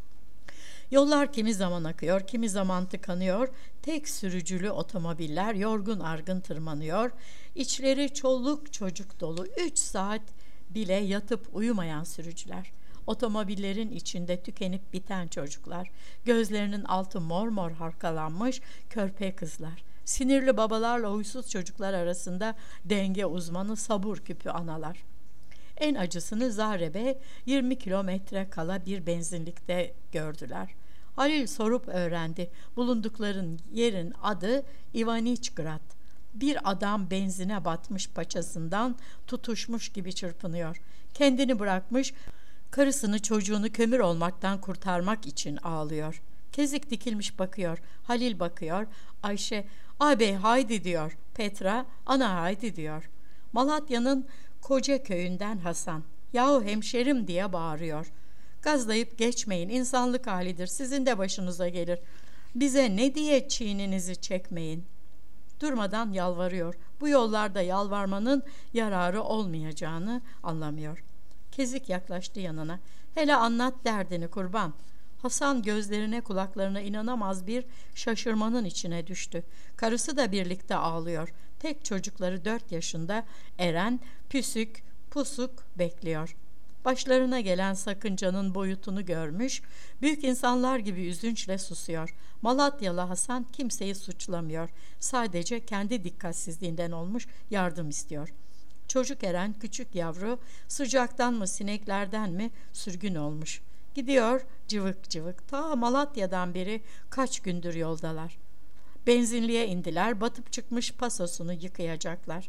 Yollar kimi zaman akıyor, kimi zaman tıkanıyor. Tek sürücülü otomobiller yorgun argın tırmanıyor. İçleri çoluk çocuk dolu. Üç saat bile yatıp uyumayan sürücüler. Otomobillerin içinde tükenip biten çocuklar. Gözlerinin altı mor mor halkalanmış körpe kızlar. Sinirli babalarla huysuz çocuklar arasında denge uzmanı sabur küpü analar. En acısını Zahreb'e yirmi kilometre kala bir benzinlikte gördüler. Halil sorup öğrendi. Bulundukların yerin adı Ivaniçgrad. Bir adam benzine batmış paçasından tutuşmuş gibi çırpınıyor. Kendini bırakmış, karısını çocuğunu kömür olmaktan kurtarmak için ağlıyor. Kezik dikilmiş bakıyor. Halil bakıyor. Ayşe, ağabey haydi diyor. Petra, ana haydi diyor. Malatya'nın Koca köyünden Hasan, yahu hemşerim diye bağırıyor. Gazlayıp geçmeyin, insanlık halidir, sizin de başınıza gelir. Bize ne diye çiğninizi çekmeyin. Durmadan yalvarıyor. Bu yollarda yalvarmanın yararı olmayacağını anlamıyor. Kezik yaklaştı yanına. Hele anlat derdini kurban. Hasan gözlerine kulaklarına inanamaz bir şaşırmanın içine düştü. Karısı da birlikte ağlıyor. Tek çocukları dört yaşında Eren püsük pusuk bekliyor. Başlarına gelen sakıncanın boyutunu görmüş, büyük insanlar gibi üzünçle susuyor. Malatyalı Hasan kimseyi suçlamıyor. Sadece kendi dikkatsizliğinden olmuş, yardım istiyor. Çocuk Eren, küçük yavru, sıcaktan mı sineklerden mi sürgün olmuş. Gidiyor cıvık cıvık. Ta Malatya'dan beri kaç gündür yoldalar. Benzinliğe indiler, batıp çıkmış pasosunu yıkayacaklar.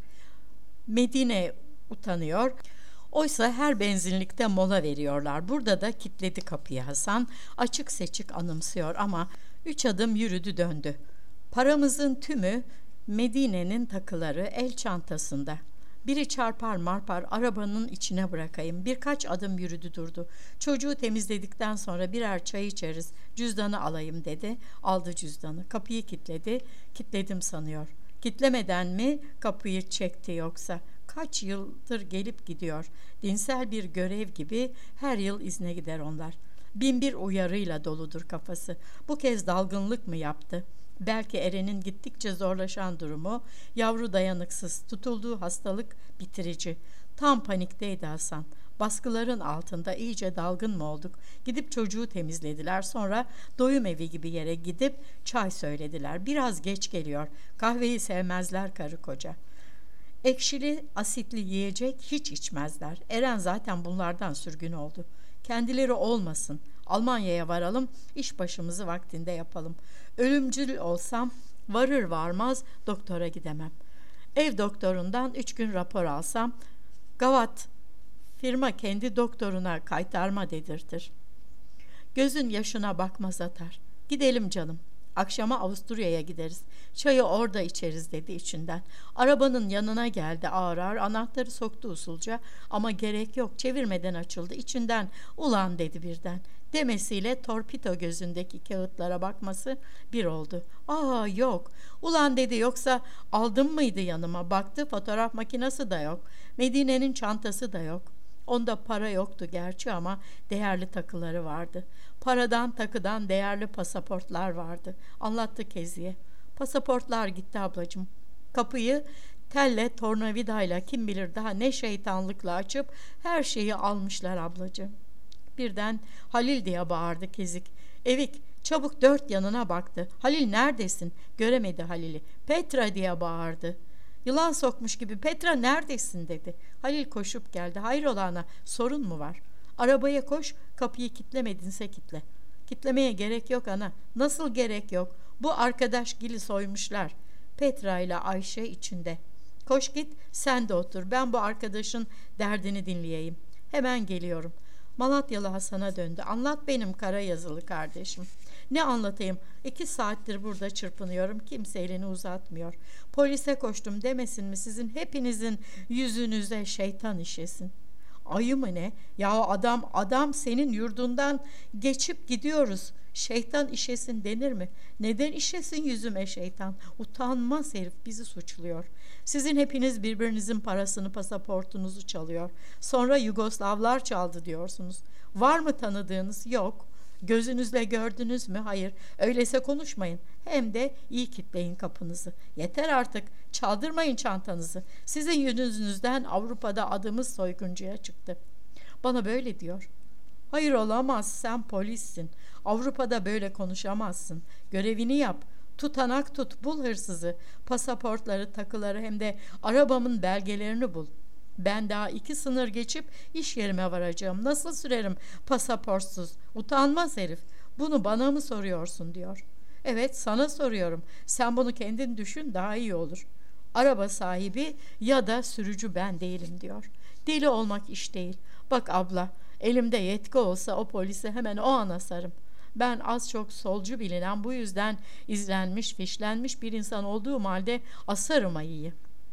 Medine utanıyor. Oysa her benzinlikte mola veriyorlar. Burada da kilitledi kapıyı Hasan. Açık seçik anımsıyor ama üç adım yürüdü döndü. Paramızın tümü Medine'nin takıları el çantasında. Biri çarpar marpar arabanın içine bırakayım. Birkaç adım yürüdü durdu. Çocuğu temizledikten sonra birer çay içeriz. Cüzdanı alayım dedi. Aldı cüzdanı. Kapıyı kilitledi. Kilitledim sanıyor. Kitlemeden mi kapıyı çekti yoksa? Kaç yıldır gelip gidiyor. Dinsel bir görev gibi her yıl izne gider onlar. Bin bir uyarıyla doludur kafası. Bu kez dalgınlık mı yaptı? Belki Eren'in gittikçe zorlaşan durumu, yavru dayanıksız, tutulduğu hastalık bitirici. Tam panikteydi Hasan. Baskıların altında iyice dalgın mı olduk? Gidip çocuğu temizlediler. Sonra doyum evi gibi yere gidip çay söylediler. Biraz geç geliyor. Kahveyi sevmezler karı koca. Ekşili, asitli yiyecek hiç içmezler. Eren zaten bunlardan sürgün oldu. Kendileri olmasın. Almanya'ya varalım, iş başımızı vaktinde yapalım. Ölümcül olsam varır varmaz doktora gidemem. Ev doktorundan üç gün rapor alsam, gavat, firma kendi doktoruna kaytarma dedirtir. Gözün yaşına bakmaz atar. Gidelim canım. Akşama Avusturya'ya gideriz. Çayı orada içeriz dedi içinden. Arabanın yanına geldi ağır ağır. Anahtarı soktu usulca ama gerek yok. Çevirmeden açıldı. İçinden ulan dedi birden. Demesiyle torpido gözündeki kağıtlara bakması bir oldu. Aa yok. Ulan dedi yoksa aldım mıydı yanıma? Baktı fotoğraf makinesi de yok. Medine'nin çantası da yok. Onda para yoktu gerçi ama değerli takıları vardı. Paradan takıdan değerli pasaportlar vardı. Anlattı Kezi'ye. Pasaportlar gitti ablacığım. Kapıyı telle tornavidayla kim bilir daha ne şeytanlıkla açıp her şeyi almışlar ablacığım. Birden Halil diye bağırdı Kezik. Evik çabuk dört yanına baktı. Halil neredesin? Göremedi Halil'i. Petra diye bağırdı. Yılan sokmuş gibi Petra neredesin dedi. Halil koşup geldi. Hayrola ana, sorun mu var? Arabaya koş, kapıyı kitlemedinse kitle. Kitlemeye gerek yok ana. Nasıl gerek yok? Bu arkadaş gili soymuşlar. Petra ile Ayşe içinde. Koş git sen de otur. Ben bu arkadaşın derdini dinleyeyim. Hemen geliyorum. Malatyalı Hasan'a döndü. Anlat benim kara yazılı kardeşim. Ne anlatayım? İki saattir burada çırpınıyorum. Kimse elini uzatmıyor. Polise koştum demesin mi sizin hepinizin yüzünüze şeytan işesin. Ayı mı ne? Ya adam adam senin yurdundan geçip gidiyoruz. Şeytan işesin denir mi? Neden işesin yüzüme şeytan? Utanmaz herif bizi suçluyor. Sizin hepiniz birbirinizin parasını, pasaportunuzu çalıyor. Sonra Yugoslavlar çaldı diyorsunuz. Var mı tanıdığınız? Yok. Gözünüzle gördünüz mü? Hayır. Öyleyse konuşmayın. Hem de iyi kitleyin kapınızı. Yeter artık. Çaldırmayın çantanızı. Sizin yüzünüzden Avrupa'da adımız soyguncuya çıktı. Bana böyle diyor. Hayır olamaz. Sen polissin. Avrupa'da böyle konuşamazsın. Görevini yap. Tutanak tut. Bul hırsızı. Pasaportları, takıları hem de arabamın belgelerini bul. Ben daha iki sınır geçip iş yerime varacağım. Nasıl sürerim pasaportsuz? Utanmaz herif. Bunu bana mı soruyorsun diyor. Evet sana soruyorum. Sen bunu kendin düşün daha iyi olur. Araba sahibi ya da sürücü ben değilim diyor. Deli olmak iş değil. Bak abla elimde yetki olsa o polise hemen o an asarım. Ben az çok solcu bilinen bu yüzden izlenmiş fişlenmiş bir insan olduğum halde asarım ayıyı.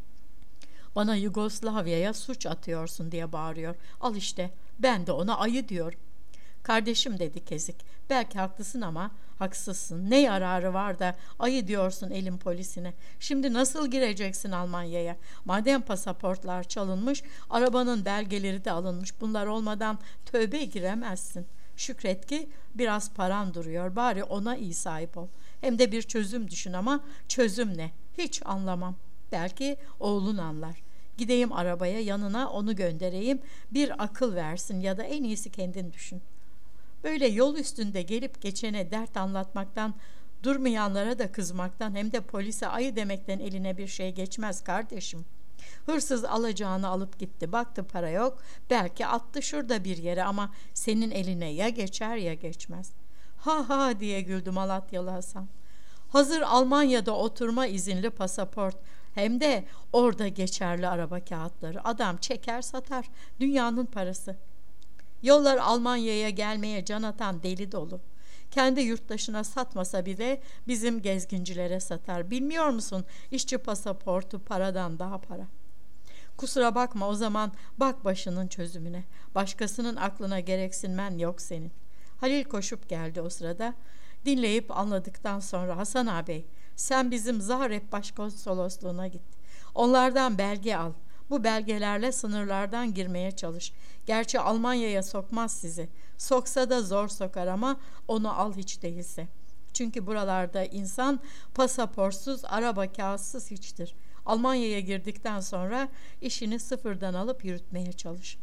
Bana Yugoslavya'ya suç atıyorsun diye bağırıyor. Al işte ben de ona ayı diyorum. Kardeşim dedi Kezik. Belki haklısın ama Haksızsın. Ne yararı var da ayı diyorsun elin polisine. Şimdi nasıl gireceksin Almanya'ya? Madem pasaportlar çalınmış, arabanın belgeleri de alınmış. Bunlar olmadan tövbe giremezsin. Şükret ki biraz paran duruyor. Bari ona iyi sahip ol. Hem de bir çözüm düşün ama çözüm ne? Hiç anlamam. Belki oğlun anlar. Gideyim arabaya yanına onu göndereyim. Bir akıl versin ya da en iyisi kendin düşün. Böyle yol üstünde gelip geçene dert anlatmaktan, durmayanlara da kızmaktan hem de polise ayı demekten eline bir şey geçmez kardeşim. Hırsız alacağını alıp gitti. Baktı para yok. Belki attı şurada bir yere ama senin eline ya geçer ya geçmez. Ha ha diye güldü Malatyalı Hasan. Hazır Almanya'da oturma izinli pasaport hem de orada geçerli araba kağıtları. Adam çeker satar. Dünyanın parası. Yollar Almanya'ya gelmeye can atan deli dolu. Kendi yurttaşına satmasa bile bizim gezgincilere satar. Bilmiyor musun? İşçi pasaportu paradan daha para. Kusura bakma o zaman bak başının çözümüne. Başkasının aklına gereksinmen yok senin. Halil koşup geldi o sırada. Dinleyip anladıktan sonra Hasan ağabey sen bizim Zahreb Başkonsolosluğuna git. Onlardan belge al. Bu belgelerle sınırlardan girmeye çalış. Gerçi Almanya'ya sokmaz sizi. Soksa da zor sokar ama onu al hiç değilse. Çünkü buralarda insan pasaportsuz, araba kağıtsız hiçtir. Almanya'ya girdikten sonra işini sıfırdan alıp yürütmeye çalış.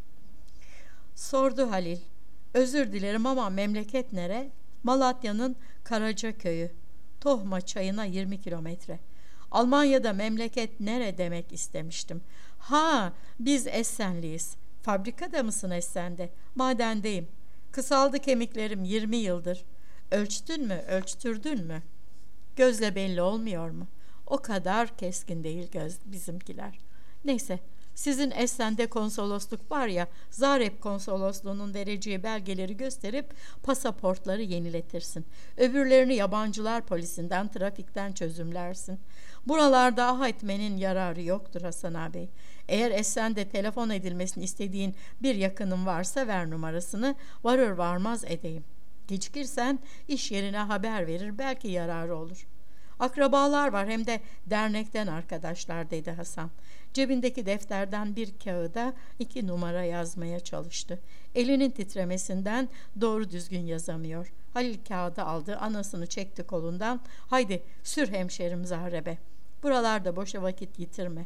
Sordu Halil. Özür dilerim ama memleket nere? Malatya'nın Karacaköy'ü. Tohma çayına yirmi kilometre. Almanya'da memleket nere demek istemiştim. Ha, biz Esenliyiz. Fabrikada mısın Esen'de? Madendeyim. Kısaldı kemiklerim yirmi yıldır. Ölçtün mü, ölçtürdün mü? Gözle belli olmuyor mu? O kadar keskin değil göz bizimkiler. Neyse, sizin Esen'de konsolosluk var ya, Zahreb konsolosluğunun vereceği belgeleri gösterip pasaportları yeniletirsin. Öbürlerini yabancılar polisinden, trafikten çözümlersin. Buralarda ah etmenin yararı yoktur Hasan ağabey. Eğer Esen'de telefon edilmesini istediğin bir yakının varsa ver numarasını, varır varmaz edeyim. Gecikirsen iş yerine haber verir, belki yararı olur. Akrabalar var hem de dernekten arkadaşlar dedi Hasan. Cebindeki defterden bir kağıda iki numara yazmaya çalıştı. Elinin titremesinden doğru düzgün yazamıyor. Halil kağıdı aldı, anasını çekti kolundan. Haydi sür hemşerim Zahreb'e. Buralarda boşa vakit yitirme.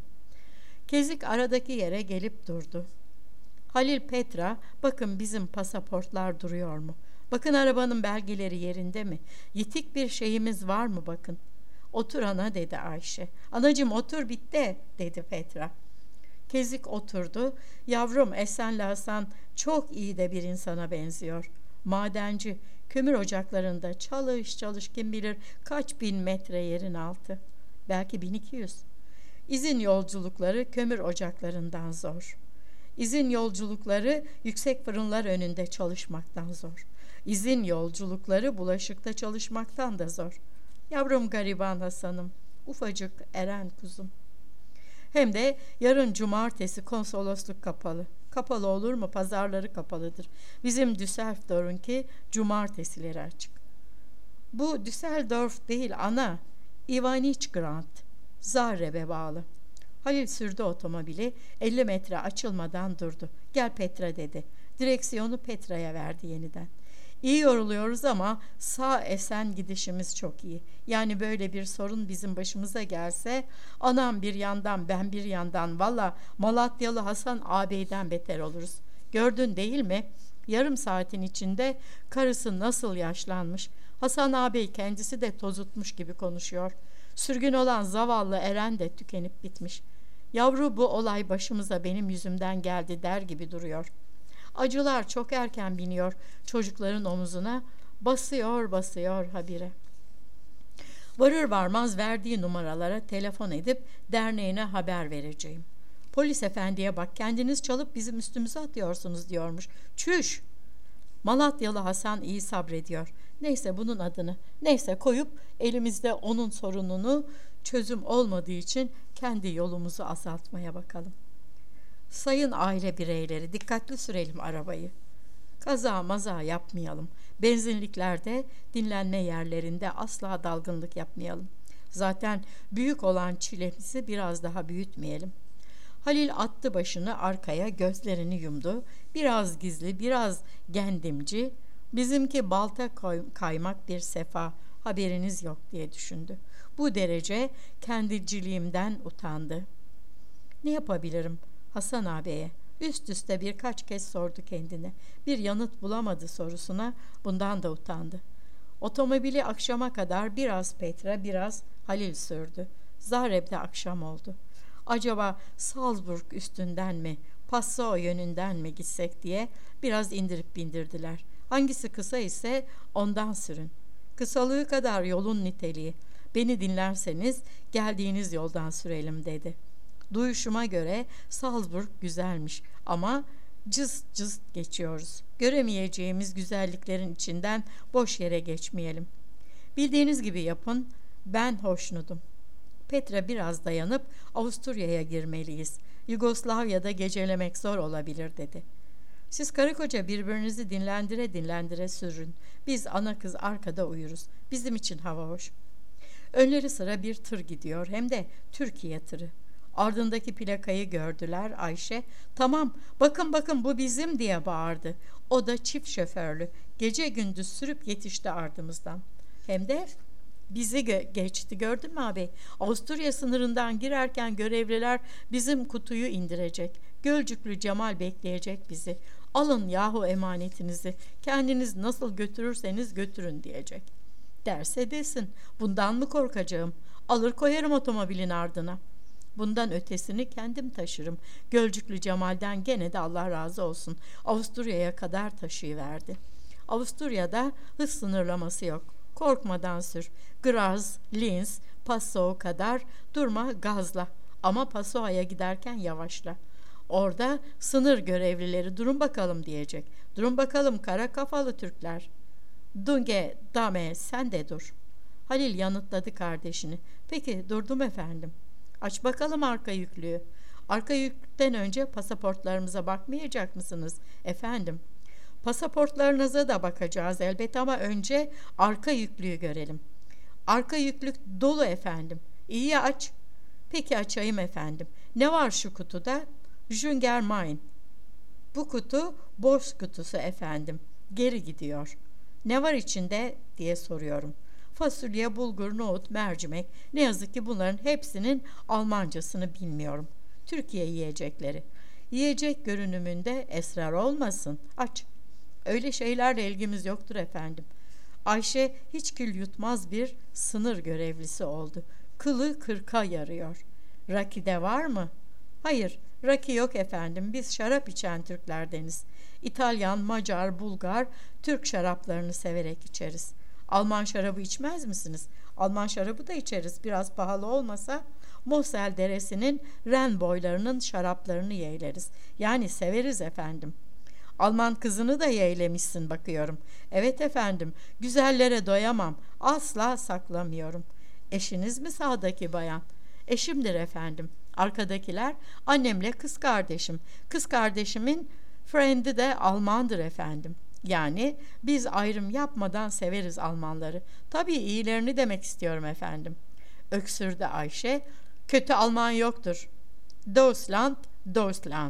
Kezik aradaki yere gelip durdu. Halil Petra, bakın bizim pasaportlar duruyor mu? Bakın arabanın belgeleri yerinde mi? Yitik bir şeyimiz var mı bakın? Otur ana dedi Ayşe. Anacığım otur bitti dedi Petra. Kezik oturdu. Yavrum Esen'le Hasan çok iyi de bir insana benziyor. Madenci, kömür ocaklarında çalış çalış kim bilir kaç bin metre yerin altı. Belki bin iki yüz. İzin yolculukları kömür ocaklarından zor. İzin yolculukları yüksek fırınlar önünde çalışmaktan zor. İzin yolculukları bulaşıkta çalışmaktan da zor. Yavrum gariban Hasan'ım, ufacık eren kuzum. Hem de yarın cumartesi konsolosluk kapalı. Kapalı olur mu? Pazarları kapalıdır. Bizim Düsseldorf'unki cumartesileri açık. Bu Düsseldorf değil ana, Ivaniçgrad, Zahreb'e bağlı. Halil sürdü otomobili, elli metre açılmadan durdu. Gel Petra dedi. Direksiyonu Petra'ya verdi yeniden. İyi yoruluyoruz ama sağ esen gidişimiz çok iyi. Yani böyle bir sorun bizim başımıza gelse anam bir yandan ben bir yandan valla Malatyalı Hasan ağabeyden beter oluruz. Gördün değil mi? Yarım saatin içinde karısı nasıl yaşlanmış. Hasan ağabey kendisi de tozutmuş gibi konuşuyor. Sürgün olan zavallı Eren de tükenip bitmiş. Yavru bu olay başımıza benim yüzümden geldi der gibi duruyor. Acılar çok erken biniyor çocukların omuzuna, basıyor basıyor habire. Varır varmaz verdiği numaralara telefon edip derneğine haber vereceğim. Polis efendiye bak kendiniz çalıp bizim üstümüze atıyorsunuz diyormuş. Çüş! Malatyalı Hasan iyi sabrediyor. Neyse bunun adını neyse koyup elimizde onun sorununu çözüm olmadığı için kendi yolumuzu azaltmaya bakalım. Sayın aile bireyleri dikkatli sürelim arabayı. Kaza maza yapmayalım. Benzinliklerde, dinlenme yerlerinde asla dalgınlık yapmayalım. Zaten büyük olan çilemizi biraz daha büyütmeyelim. Halil attı başını arkaya, gözlerini yumdu. Biraz gizli, biraz gendimci. Bizimki balta kaymak bir sefa, haberiniz yok diye düşündü. Bu derece kendiciliğimden utandı. Ne yapabilirim Hasan ağabeye? Üst üste birkaç kez sordu kendine. Bir yanıt bulamadı sorusuna, bundan da utandı. Otomobili akşama kadar biraz Petra, biraz Halil sürdü. Zagreb'de akşam oldu. Acaba Salzburg üstünden mi, Passau yönünden mi gitsek diye biraz indirip bindirdiler. Hangisi kısa ise ondan sürün. Kısalığı kadar yolun niteliği. Beni dinlerseniz geldiğiniz yoldan sürelim dedi. Duyuşuma göre Salzburg güzelmiş ama cıst cıst geçiyoruz. Göremeyeceğimiz güzelliklerin içinden boş yere geçmeyelim. Bildiğiniz gibi yapın, ben hoşnutum. Petra biraz dayanıp Avusturya'ya girmeliyiz. Yugoslavya'da gecelemek zor olabilir dedi. Siz karı koca birbirinizi dinlendire dinlendire sürün. Biz ana kız arkada uyuruz. Bizim için hava hoş. Önleri sıra bir tır gidiyor, hem de Türkiye tırı. Ardındaki plakayı gördüler. Ayşe, tamam bakın bakın bu bizim diye bağırdı. O da çift şoförlü. Gece gündüz sürüp yetişti ardımızdan. Hem de bizi gö- geçti, gördün mü abi? Avusturya sınırından girerken görevliler bizim kutuyu indirecek. Gölcüklü Cemal bekleyecek bizi. Alın yahu emanetinizi. Kendiniz nasıl götürürseniz götürün diyecek. Derse desin. Bundan mı korkacağım? Alır koyarım otomobilin ardına. Bundan ötesini kendim taşırım. Gölcüklü Cemal'den gene de Allah razı olsun. Avusturya'ya kadar taşıyıverdi. Avusturya'da hız sınırlaması yok. Korkmadan sür. Graz, Linz, Passau kadar durma, gazla. Ama Passau'ya giderken yavaşla. Orada sınır görevlileri durun bakalım diyecek. Durun bakalım kara kafalı Türkler. Dunge, dame sen de dur. Halil yanıtladı kardeşini. Peki durdum efendim. Aç bakalım arka yüklüğü. Arka yüklükten önce pasaportlarımıza bakmayacak mısınız efendim? Pasaportlarınıza da bakacağız elbet ama önce arka yüklüğü görelim. Arka yüklük dolu efendim. İyi ya, aç. Peki açayım efendim. Ne var şu kutuda? Jünger Mein. Bu kutu boş kutusu efendim. Geri gidiyor. Ne var içinde diye soruyorum. Fasulye, bulgur, nohut, mercimek. Ne yazık ki bunların hepsinin Almancasını bilmiyorum. Türkiye yiyecekleri. Yiyecek görünümünde esrar olmasın. Aç. Öyle şeylerle ilgimiz yoktur efendim. Ayşe hiç kül yutmaz bir sınır görevlisi oldu. Kılı kırka yarıyor. Rakide var mı? Hayır, rakı yok efendim. Biz şarap içen Türklerdeniz. İtalyan, Macar, Bulgar, Türk şaraplarını severek içeriz. Alman şarabı içmez misiniz? Alman şarabı da içeriz. Biraz pahalı olmasa Mosel Deresi'nin Ren boylarının şaraplarını yeğleriz. Yani severiz efendim. Alman kızını da yeğlemişsin bakıyorum. Evet efendim, güzellere doyamam. Asla saklamıyorum. Eşiniz mi sağdaki bayan? Eşimdir efendim. Arkadakiler annemle kız kardeşim. Kız kardeşimin friend'i de Almandır efendim. Yani biz ayrım yapmadan severiz Almanları. Tabii iyilerini demek istiyorum efendim. Öksürdü Ayşe. Kötü Alman yoktur. Deutschland, Deutschland.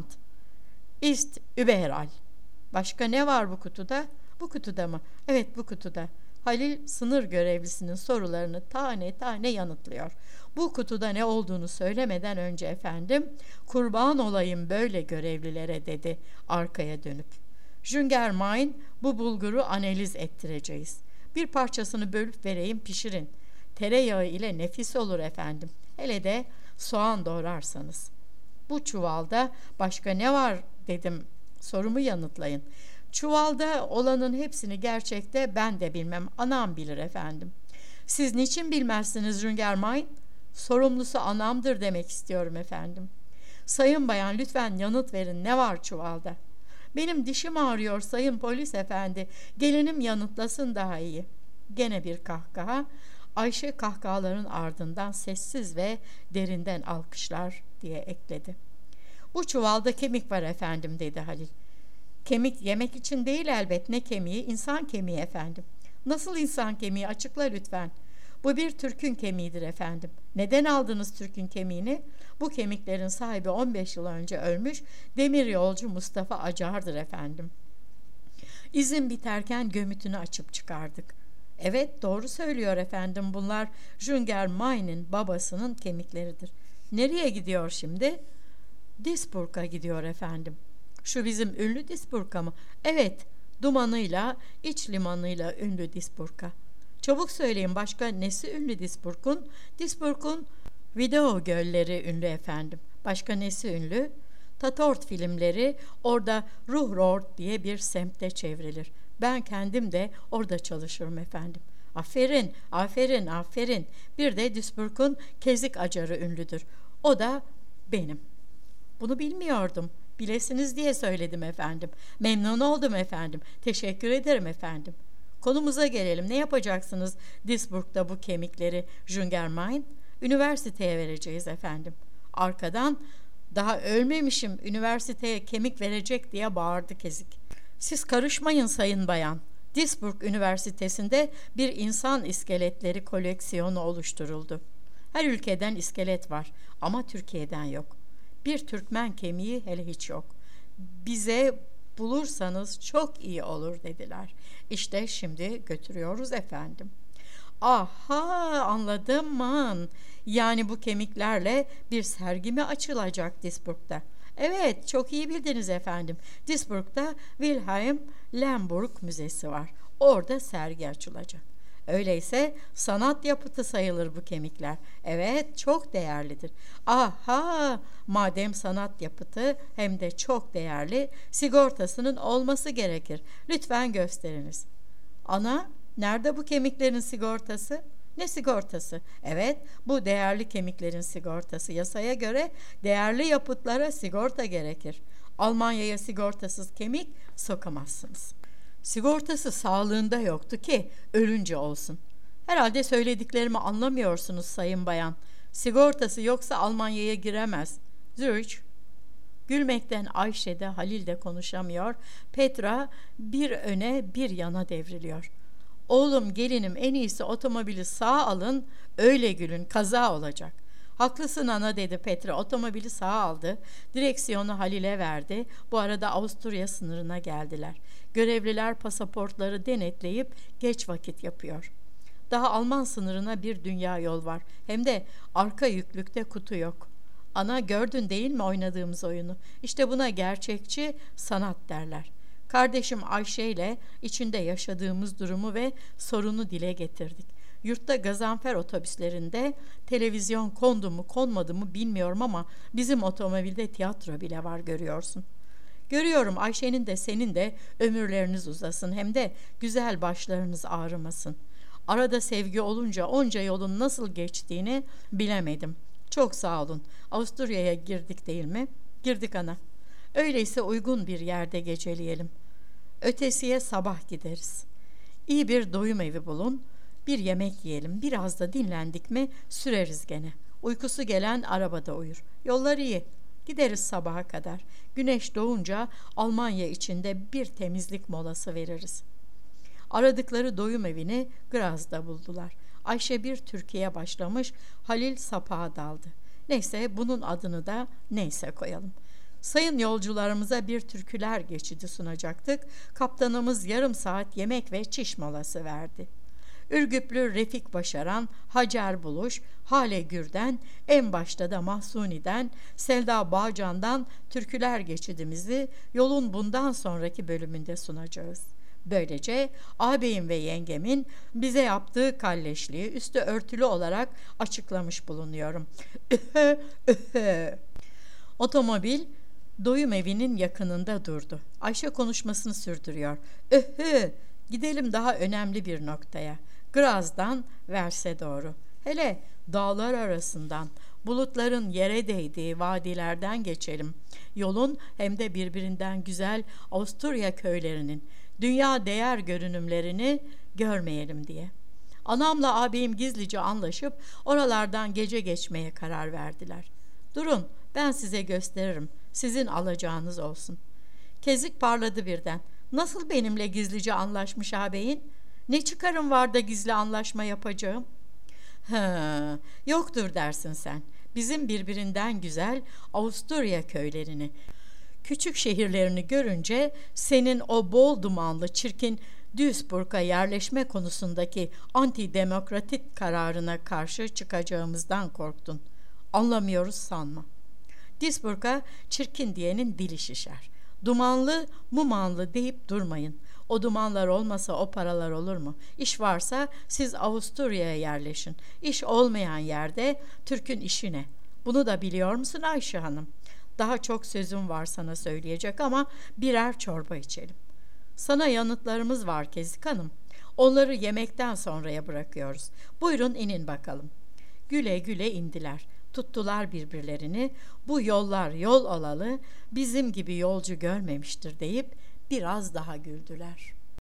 Ist überall. Başka ne var bu kutuda? Bu kutuda mı? Evet, bu kutuda. Halil sınır görevlisinin sorularını tane tane yanıtlıyor. Bu kutuda ne olduğunu söylemeden önce efendim, kurban olayım böyle görevlilere dedi arkaya dönüp. Jünger Mein, bu bulguru analiz ettireceğiz. Bir parçasını bölüp vereyim, pişirin. Tereyağı ile nefis olur efendim. Hele de soğan doğrarsanız. Bu çuvalda başka ne var dedim, sorumu yanıtlayın. Çuvalda olanın hepsini gerçekte ben de bilmem, anam bilir efendim. Siz niçin bilmezsiniz Jünger Mein? Sorumlusu anamdır demek istiyorum efendim. Sayın bayan, lütfen yanıt verin, ne var çuvalda? Benim dişim ağrıyor sayın polis efendi. Gelinim yanıtlasın daha iyi. Gene bir kahkaha. Ayşe kahkahaların ardından sessiz ve derinden alkışlar diye ekledi. Bu çuvalda kemik var efendim dedi Halil. Kemik yemek için değil elbet. Ne kemiği? İnsan kemiği efendim. Nasıl insan kemiği? Açıkla lütfen. Bu bir Türk'ün kemiğidir efendim. Neden aldınız Türk'ün kemiğini? Bu kemiklerin sahibi on beş yıl önce ölmüş demiryolcu Mustafa Acar'dır efendim. İzin biterken gömütünü açıp çıkardık. Evet, doğru söylüyor efendim, bunlar Jünger May'nin babasının kemikleridir. Nereye gidiyor şimdi? Disburg'a gidiyor efendim. Şu bizim ünlü Disburg'a mı? Evet, dumanıyla, iç limanıyla ünlü Disburg'a. Çabuk söyleyin, başka nesi ünlü Disburg'un? Disburg'un video gölleri ünlü efendim. Başka nesi ünlü? Tatort filmleri orada Ruhrort diye bir semtte çevrilir. Ben kendim de orada çalışırım efendim. Aferin, aferin, aferin. Bir de Duisburg'un Kezik Acarı ünlüdür. O da benim. Bunu bilmiyordum. Bilesiniz diye söyledim efendim. Memnun oldum efendim. Teşekkür ederim efendim. Konumuza gelelim. Ne yapacaksınız Duisburg'da bu kemikleri Jüngermain? Üniversiteye vereceğiz efendim. Arkadan daha ölmemişim, üniversiteye kemik verecek diye bağırdı Kezik. Siz karışmayın sayın bayan. Duisburg Üniversitesi'nde bir insan iskeletleri koleksiyonu oluşturuldu. Her ülkeden iskelet var ama Türkiye'den yok. Bir Türkmen kemiği hele hiç yok. Bize bulursanız çok iyi olur dediler. İşte şimdi götürüyoruz efendim. Aha, anladım man. Yani bu kemiklerle bir sergi mi açılacak Duisburg'da? Evet, çok iyi bildiniz efendim. Duisburg'da Wilhelm Lemburg Müzesi var. Orada sergi açılacak. Öyleyse sanat yapıtı sayılır bu kemikler. Evet, çok değerlidir. Aha, madem sanat yapıtı hem de çok değerli, sigortasının olması gerekir. Lütfen gösteriniz. Ana, nerede bu kemiklerin sigortası? Ne sigortası? Evet, bu değerli kemiklerin sigortası. Yasaya göre değerli yapıtlara sigorta gerekir. Almanya'ya sigortasız kemik sokamazsınız. Sigortası sağlığında yoktu ki ölünce olsun. Herhalde söylediklerimi anlamıyorsunuz sayın bayan. Sigortası yoksa Almanya'ya giremez. Zürich. Gülmekten Ayşe de Halil de konuşamıyor. Petra bir öne bir yana devriliyor. Oğlum, gelinim, en iyisi otomobili sağa alın, öyle gülün, kaza olacak. Haklısın ana dedi Petra. Otomobili sağa aldı. Direksiyonu Halil'e verdi. Bu arada Avusturya sınırına geldiler. Görevliler pasaportları denetleyip geç vakit yapıyor. Daha Alman sınırına bir dünya yol var. Hem de arka yüklükte kutu yok. Ana, gördün değil mi oynadığımız oyunu? İşte buna gerçekçi sanat derler. Kardeşim Ayşe ile içinde yaşadığımız durumu ve sorunu dile getirdik. Yurtta Gazanfer otobüslerinde televizyon kondu mu konmadı mı bilmiyorum ama bizim otomobilde tiyatro bile var, görüyorsun. Görüyorum, Ayşe'nin de senin de ömürleriniz uzasın, hem de güzel başlarınız ağrımasın. Arada sevgi olunca onca yolun nasıl geçtiğini bilemedim. Çok sağ olun. Avusturya'ya girdik değil mi? Girdik ana. Öyleyse uygun bir yerde geceleyelim. Ötesiye sabah gideriz. İyi bir doyum evi bulun. Bir yemek yiyelim. Biraz da dinlendik mi süreriz gene. Uykusu gelen arabada uyur. Yollar iyi. Gideriz sabaha kadar. Güneş doğunca Almanya içinde bir temizlik molası veririz. Aradıkları doyum evini Graz'da buldular. Ayşe bir Türkiye başlamış, Halil sapağa daldı. Neyse, bunun adını da neyse koyalım. Sayın yolcularımıza bir türküler geçidi sunacaktık. Kaptanımız yarım saat yemek ve çiş molası verdi. Ürgüplü Refik Başaran, Hacer Buluş, Hale Gür'den, en başta da Mahsuni'den, Selda Bağcan'dan türküler geçidimizi yolun bundan sonraki bölümünde sunacağız. Böylece ağabeyim ve yengemin bize yaptığı kalleşliği üstü örtülü olarak açıklamış bulunuyorum. Otomobil doyum evinin yakınında durdu. Ayşe konuşmasını sürdürüyor. Öhü, gidelim daha önemli bir noktaya. Graz'dan Vers'e doğru. Hele dağlar arasından, bulutların yere değdiği vadilerden geçelim. Yolun hem de birbirinden güzel Avusturya köylerinin dünya değer görünümlerini görmeyelim diye. Anamla ağabeyim gizlice anlaşıp oralardan gece geçmeye karar verdiler. Durun, ben size gösteririm. Sizin alacağınız olsun. Kezik parladı birden. Nasıl benimle gizlice anlaşmış ağabeyin? Ne çıkarım var da gizli anlaşma yapacağım? Hı, yoktur dersin sen. Bizim birbirinden güzel Avusturya köylerini, küçük şehirlerini görünce senin o bol dumanlı çirkin Duisburg'a yerleşme konusundaki antidemokratik kararına karşı çıkacağımızdan korktun. Anlamıyoruz sanma. Duisburg'a çirkin diyenin dili şişer. Dumanlı, mumanlı deyip durmayın. O dumanlar olmasa o paralar olur mu? İş varsa siz Avusturya'ya yerleşin. İş olmayan yerde Türk'ün işi ne? Bunu da biliyor musun Ayşe Hanım? Daha çok sözüm var sana söyleyecek ama birer çorba içelim. Sana yanıtlarımız var Kezik Hanım. Onları yemekten sonraya bırakıyoruz. Buyurun inin bakalım. Güle güle indiler. Tuttular birbirlerini. Bu yollar yol olalı bizim gibi yolcu görmemiştir deyip biraz daha güldüler.